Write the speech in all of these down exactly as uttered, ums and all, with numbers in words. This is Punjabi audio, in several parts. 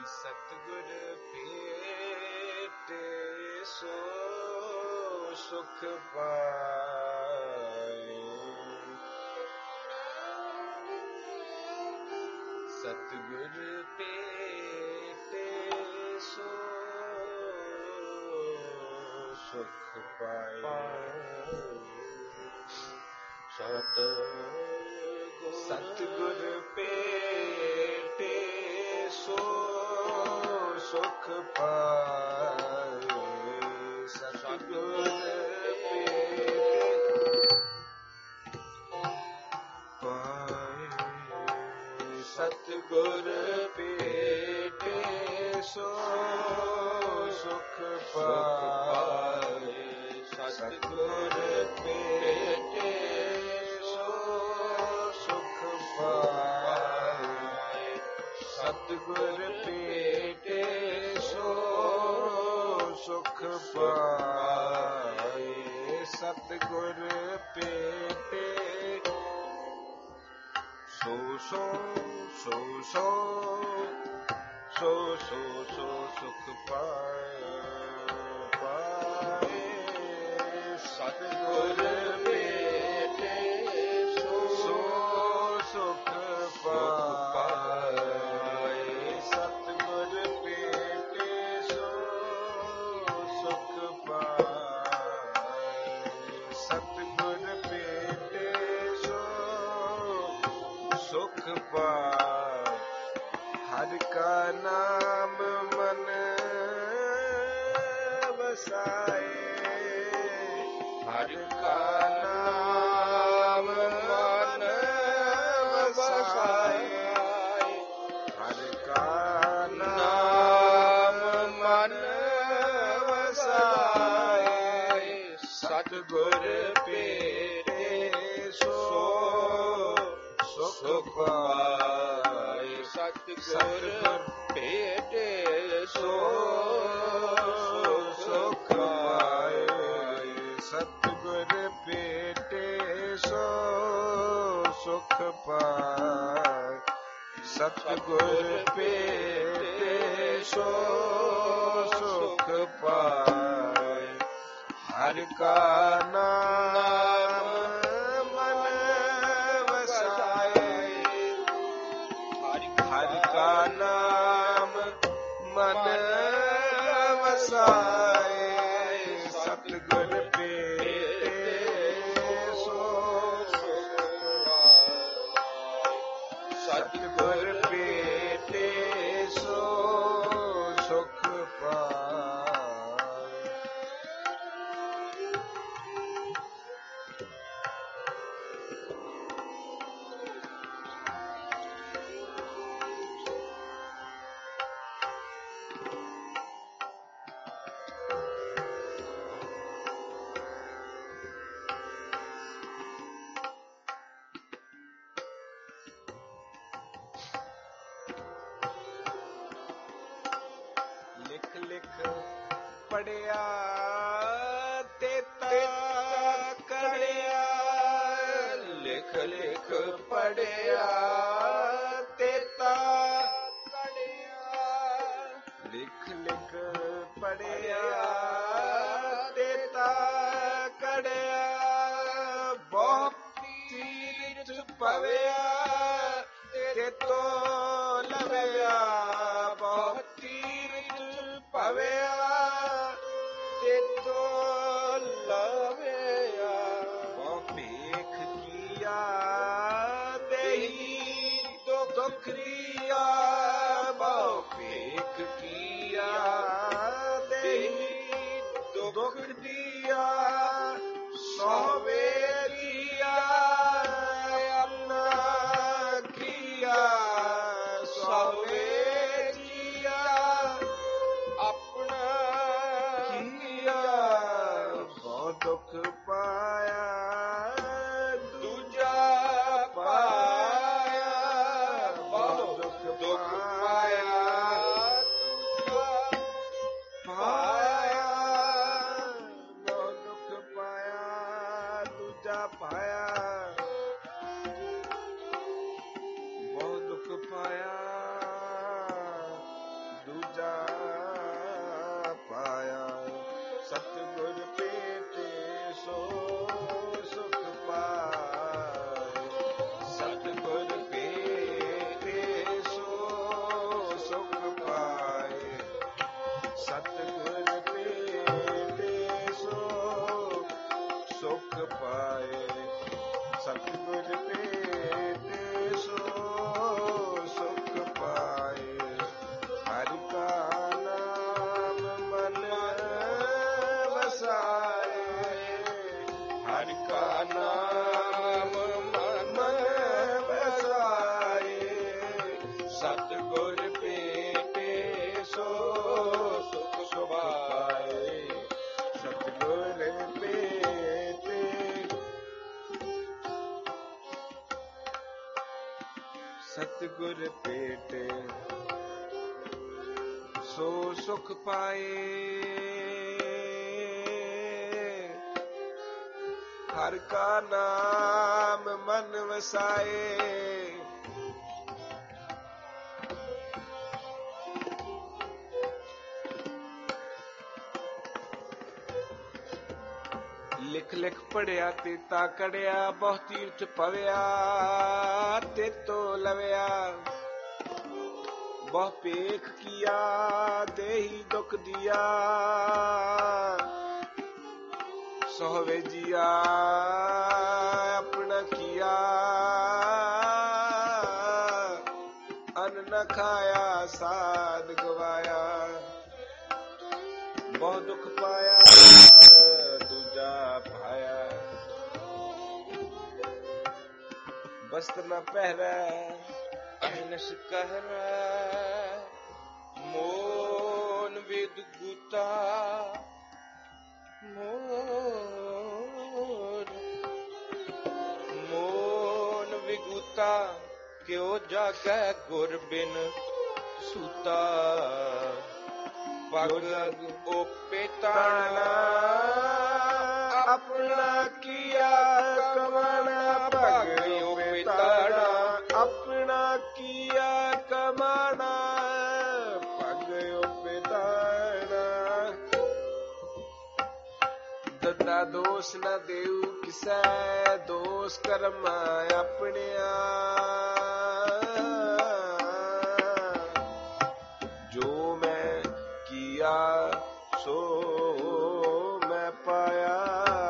ਸਤਿਗੁਰ ਭੇਟੇ ਸੋ ਸੁਖ ਪਾਏ। ਸਤਿਗੁਰ ਭੇਟੇ ਸੋ ਸੁਖ ਪਾਏ। ਸਤਿਗੁਰ ਭੇਟੇ ਸੋ ਸੁਖ ਪਾਏ। ਸਤਿਗੁਰ ਸਤਿਗੁਰ ਭੇਟੇ ਸੋ ਸੁਖ ਪਾਏ। ਸਤਿਗੁਰ ਭੇਟੇ ਸੋ ਸੁਖ ਪਾਏ। ਸਤਿਗੁਰ ਭੇਟੇ ਸੋ ਸੁਖ ਪਾਏ। ਸਤਿਗੁਰ ਭੇਟੇ ਸੋ ਸੋ ਸੋ ਸੋ ਸੋ ਸੋ ਸੋ ਸੁਖ ਪਾਏ ਪਾਏ। ਸਤਿਗੁਰ ਭੇਟੇ ਸੋ ਸੁਖ ਪਾਏ। ਸਤਿਗੁਰ ਭੇਟੇ ਸੋ ਸੁਖ ਪਾਏ। ਸਤਿਗੁਰ ਭੇਟੇ ਸੋ ਸੁਖ ਪਾਏ। ਹਰਿ ਕਾ ਨਾਮ ਮਨ ਵਸਾਏ। ਹਰਿ ਕਾ ਨਾਮ ਮਨ ਵਸਾਏ। ਹਰਿ ਕਾ ਨਾਮ ਮਨ ਵਸਾਏ। ਸਤਿਗੁਰ ਭੇਟੇ ਸੋ ਸੁਖ ਪਾਏ। ਸਤਿਗੁਰ ਭੇਟੇ ਸੋ ਸੁਖ ਪਾਏ। ਸਤਿਗੁਰ ਭੇਟੇ ਸੋ ਸੁਖ ਪਾਏ। ਸਤਿਗੁਰ ਭੇਟੇ ਸੋ ਸੁਖ ਪਾਏ। ਹਰਿ ਕਾ ਨਾਮ ਮਨ ਵਸਾਏ। ਹਰਿ ਕਾ ਨਾਮ ਮਨ ਵਸਾਏ। ਸਤਿਗੁਰ ਭੇਟੇ ਸੋ ਸਤਿਗੁਰ ਭੇਟੇ ਸੋ ਸੁਖ ਪਾਏ। ਲਿਖ ਲਿਖ ਪੜਿਆ ਤੇਤਾ ਕੜਿਆ। ਲਿਖ ਲਿਖ ਪੜਿਆ ਤੇਤਾ ਕੜਿਆ। ਲਿਖ ਲਿਖ ਪੜਿਆ ਤੇਤਾ ਕੜਿਆ। ਬਹੁਤ ਤੀਰਥ ਪਵਿਆ ਤੇਤੋ ਲਵਿਆ। ਬਹੁਤ ਤੀਰਥ ਪਵਿਆ ਤੇਤੋ ਲਵਿਆ। ਬਹੁ ਭੇਖ ਕੀਆ ਦੇਹੀ ਦੁਖ ਦੀਆ। ਬਹੁ ਭੇਖ ਕੀਆ ਦੇਹੀ ਦੁਖ ਦੀਆ। ਸੋਵੇ ਕੀਆ ਆਪਣਾ ਸਤਿਗੁਰ ਭੇਟੇ ਸੋ ਸੁਖ ਸੁਭਾਏ। ਸਤਿਗੁਰ ਭੇਟੇ ਸਤਿਗੁਰ ਭੇਟੇ ਸੋ ਸੁਖ ਪਾਏ। ਹਰ ਕਾ ਨਾਮ ਮਨ ਵਸਾਏ। ਲਿਖ ਲਿਖ ਪੜਿਆ ਤੇ ਤਾ ਕੜਿਆ, ਬਹੁ ਤੀਰਥ ਪਵਿਆ ਤੇ ਤੋ ਲਵਿਆ। ਬਹੁ ਪੇਖ ਕੀਆ ਦੇਹੀ ਦੁਖ ਦਿਆ, ਸੋਹਵੇ ਜੀਆ ਆਪਣਾ ਕੀਆ। ਅਨ ਨ ਖਾਇਆ ਸਾਧ ਗਵਾਇਆ, ਬਹੁ ਦੁਖ ਪਾਇਆ ਦੂਜਾ ਪਾਇਆ। ਬਸਤਰ ਨ ਪਹਿਰੈ ਅਹਨਸ ਕਹਿਰੈ, ਮੋਨ ਵਿਦ ਗੁਤਾ ਮੋਨ ਮੋਨ ਵਿਗੁਤਾ। ਕਿਉ ਜਾਗੈ ਗੁਰ ਬਿਨ ਸੂਤਾ, ਪਗ ਓਪੇ ਤਾਣਾ ਆਪਣਾ ਕੀਆ ਕਮਾਣਾ। ਪਗ ਓਪੇ ਤਾਣਾ ਆਪਣਾ ਕੀਆ ਕਮਾਣਾ। ਪਗ ਓਪੇ ਤਾਣਾ ਦਦਾ ਦੋਸ਼ ਨ ਦੇਉ ਕਿਸੈ, ਦੋਸ਼ ਕਰਮ ਆਪਣਿਆ। ਜੋ ਮੈਂ ਕੀਆ ਸੋ ਮੈਂ ਪਾਇਆ,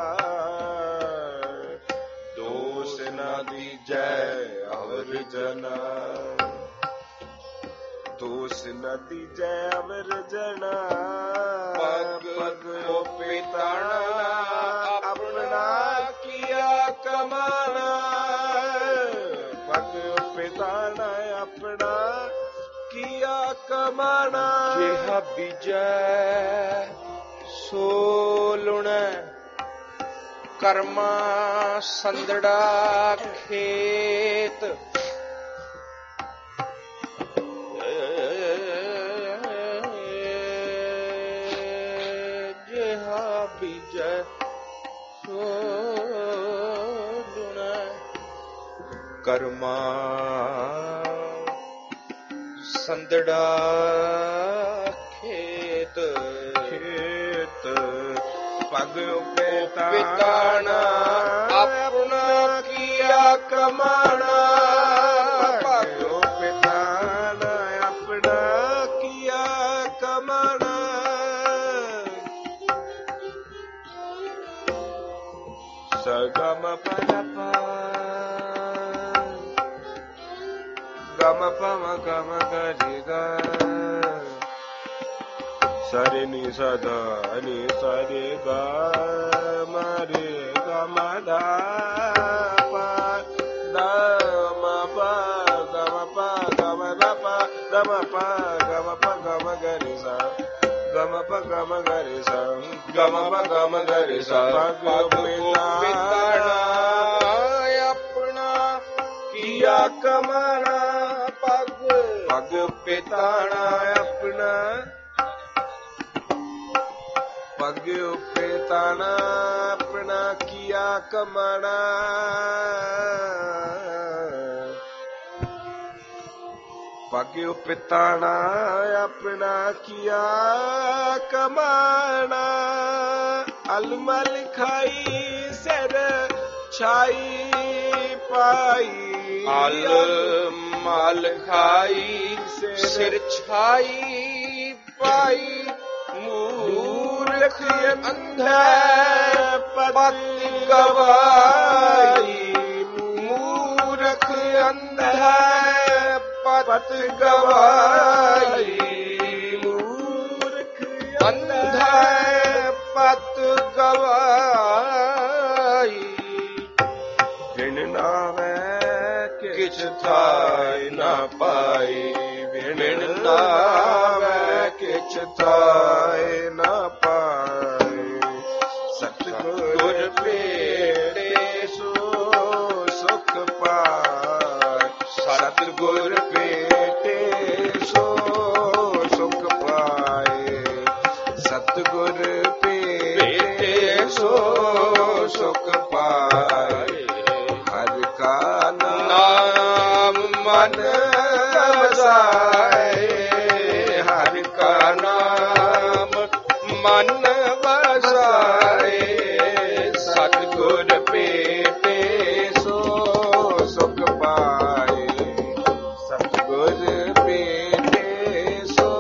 ਦੋਸ਼ ਨ ਦੀਜੈ ਅਵਰ ਜਨਾ। ਦੋਸ਼ ਨ ਦੀਜੈ ਅਵਰ ਜਨਾ। ਪਗ ਓਪੇ ਤਾਣਾ ਆਪਣਾ ਕੀਆ ਕਮਾਣਾ। ਪਗ ਓਪੇ ਤਾਣਾ ਆਪਣਾ ਕੀਆ ਕਮਾਣਾ। ਜਿਹਾ ਬੀਜੈ ਸੋ ਲੁਣੈ, ਕਰਮਾ ਸੰਦੜਾ ਖੇਤ। ਜਿਹਾ ਬੀਜੈ ਸੋ ਲੁਣੈ, ਕਰਮਾ ਸੰਦੜਾ ਖੇਤ। ਖੇਤ ਪਗ ਓਪੇ ਤਾਣਾ ਆਪਣਾ ਕੀਆ ਕਮਾਣਾ। ਪਗ ਓਪੇ ਤਾਣਾ ਆਪਣਾ ਕੀਆ ਕਮਾਣਾ। ਸਗਮ ਪਲਪਾ ਗਮ ਪਮ ਗਮ ਗਰਿਗਾ। ਸਰੇ ਨੀ ਸਦਾ ਨੀ ਸਰੇ ਗਾ ਮਰੇ ਗਮ ਦਾ ਪਾ ਦਮ ਪਾ ਗਮ ਪਾ ਗਮ ਦਾ ਪਾ ਦਮ ਪਾ ਗਮ ਪਾ ਗਮ ਗਰਿ ਸਾ। ਗਮ ਪ ਗਮ ਗਰਿ ਸਾ ਗਮ ਪ ਗਮ ਗਰਿ ਸਾ। ਪਗ ਓਪੇ ਤਾਣਾ ਆਪਣਾ ਕੀਆ ਕਮਾਣਾ। ਪਗ ਪਗ ਓਪੇ ਤਾਣਾ ਆਪਣਾ ਪਗ ਓਪੇ ਤਾਣਾ ਆਪਣਾ ਕੀਆ ਕਮਾਣਾ। ਪਗ ਓਪੇ ਤਾਣਾ ਆਪਣਾ ਕੀਆ ਕਮਾਣਾ। ਅਲਮਲ ਖਾਈ ਸਿਰ ਛਾਈ ਪਾਈ। ਅਲ ਮਲ ਖਾਈ ਸਿਰ ਛਾਈ ਪਾਈ। ਮੂਰਖ ਅੰਧੈ ਪਤ ਗਵਾਈ। ਮੂਰਖ ਅੰਧੈ ਪਤ ਗਵਾਈ। ਮੂਰਖ ਅੰਧੈ ਪਤ ਗਵਾਈ। ਬਿਨ ਨਾਵੈ किछ थाय न पाई, बिन नावै किछ थाय न पाई। सतगुर भेटे सो सुख पाय, सतगुर भेटे सो सुख पाए, सतगुर भेटे सो सुख पाए। हर का नाम मन बसाए, हर का नाम मन बसाए, सतगुर भेटे सो सुख पाए, सतगुर भेटे सो।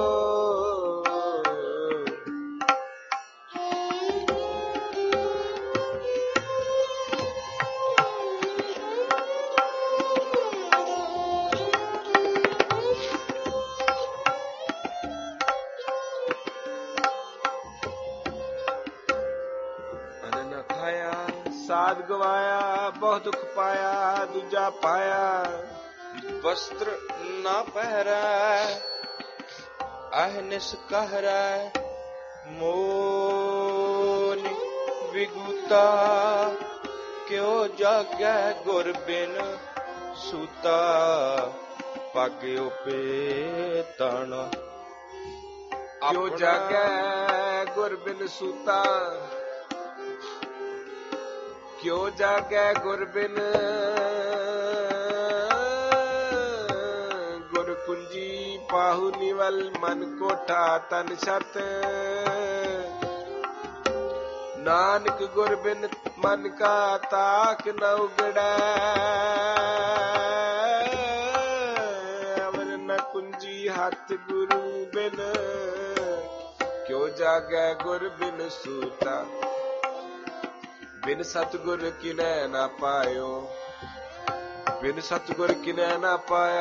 साध गवाया बहुत दुख पाया, दूजा पाया वस्त्र ना पहरै, अहनिस कहरै मोन विगुता। क्यों जागै गुर बिन सूता, पाग्यो पेतन। क्यों जागै गुर बिन सूता, क्यों जागै गुर बिन। गुर कुंजी पाहु निवल, मन कोठा तन छत। नानक गुर बिन मन का ताक न उगड़ै, अवर न कुंजी हाथ गुरु बिन। क्यों जागै गुर बिन सूता, बिन सतगुर किनै न पायो, बिन सतगुर किनै न पाया।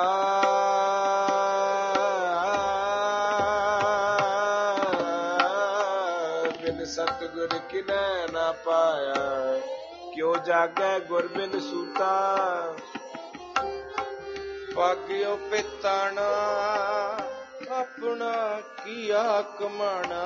बिन सतगुर किनै न पाया, क्यों जागै गुर बिन सूता। पाग्यो पिताना अपना किया कमाना,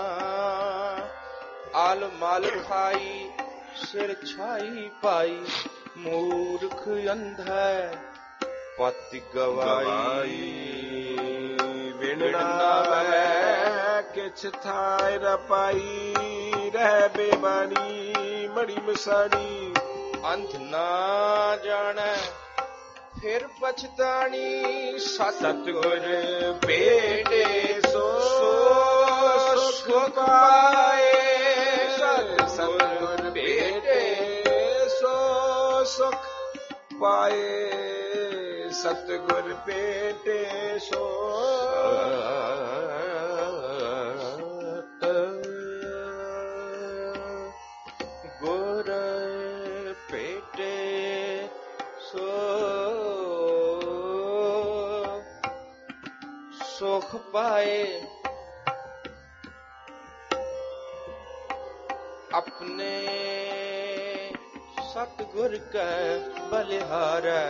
आल माल खाई सिर छाई पाई। मूर्ख अंधै पति गवाई, बिन नावै किछ थाय न पाई। रह बेबानी मड़ी मसाणी, अंध ना जानै फिर पछतानी। सतगुर भेटे सो सुख पाए, सतगुर भेटे सो सुख पाए, सतगुर भेटे सो। गुर भेटे सो सुख पाए, अपने सतगुर कै बलिहारै।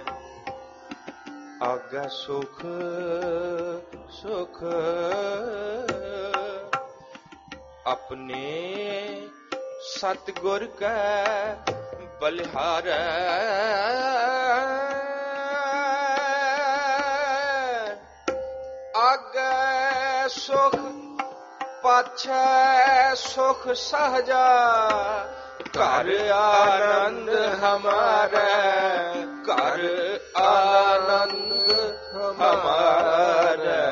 आगे सुख सुख अपने सतगुर कै बलिहारै। आगे सुख पाछै सुख सहजा, घर आनंद हमारे, घर आनंद हमारे।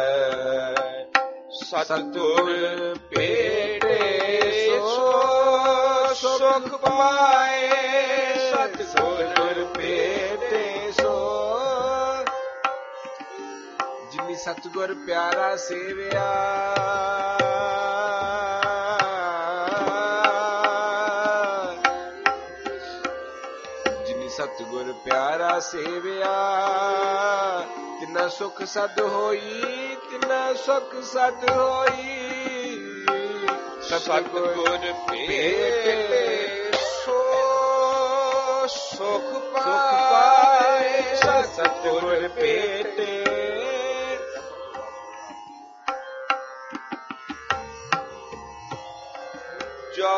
सतगुर भेटे सो सुख पाए, सतगुर भेटे सो। जिनी सतगुर प्यारा सेविया, सतगुर प्यारा सेविया, तिना सुख सद होई, तिना सुख सद होई। सतगुर भेटे सो सुख पाए, ਭੇਟੇ ਜੋ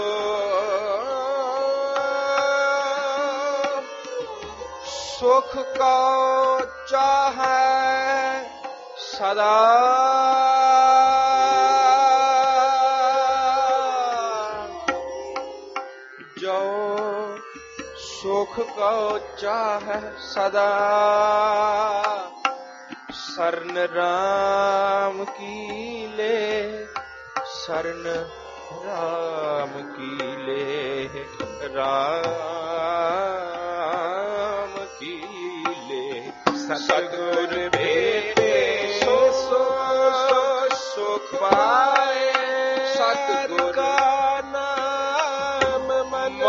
ਸੁਖ ਕੋ ਚਾਹੈ ਸਦਾ ਜੋ ਸੁਖ ਕੋ ਚਾਹੈ ਸਦਾ ਸਰਨ ਰਾਮ ਕੀ ਲੈ ਸਰਨ ਰਾਮ ਕੀ ਲੈ ਰਾਮ ਕੀ ਲੈ ਸਤਿਗੁਰ ਭੇਟੇ ਸੋ ਸੁਖ ਪਾਏ ਸਤਿਗੁਰ ਕਾ ਨਾਮ ਮਨ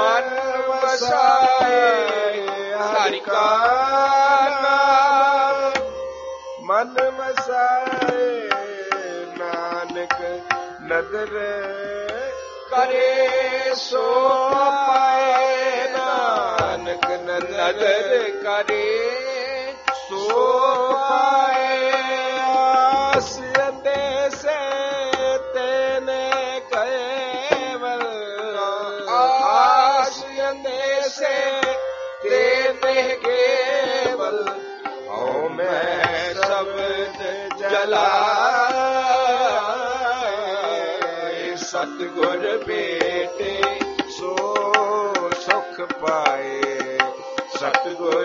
ਵਸਾਏ ਹਰਿ ਕਾ ਨਾਮ ਮਨ ਵਸਾਏ ਨਾਨਕ ਨਦਰ ਕਰੇ ਸੋ ਪਾਏ ਨਾਨਕ ਨਦਰ ਕਰੇ ਸੋ ਪਾਏ ਆਸ ਅੰਦੇਸੇ ਤੈਨੇ ਕੇਵਲ ਆਸ ਅੰਦੇਸੇ ਤੈਨੇ ਕੇਵਲ ਹਉ ਮੈਂ ਸ਼ਬਦ ਜਲਾਏ ਸਤਿਗੁਰ ਭੇਟੇ ਸੋ ਸੁਖ ਪਾਏ ਸਤਿਗੁਰ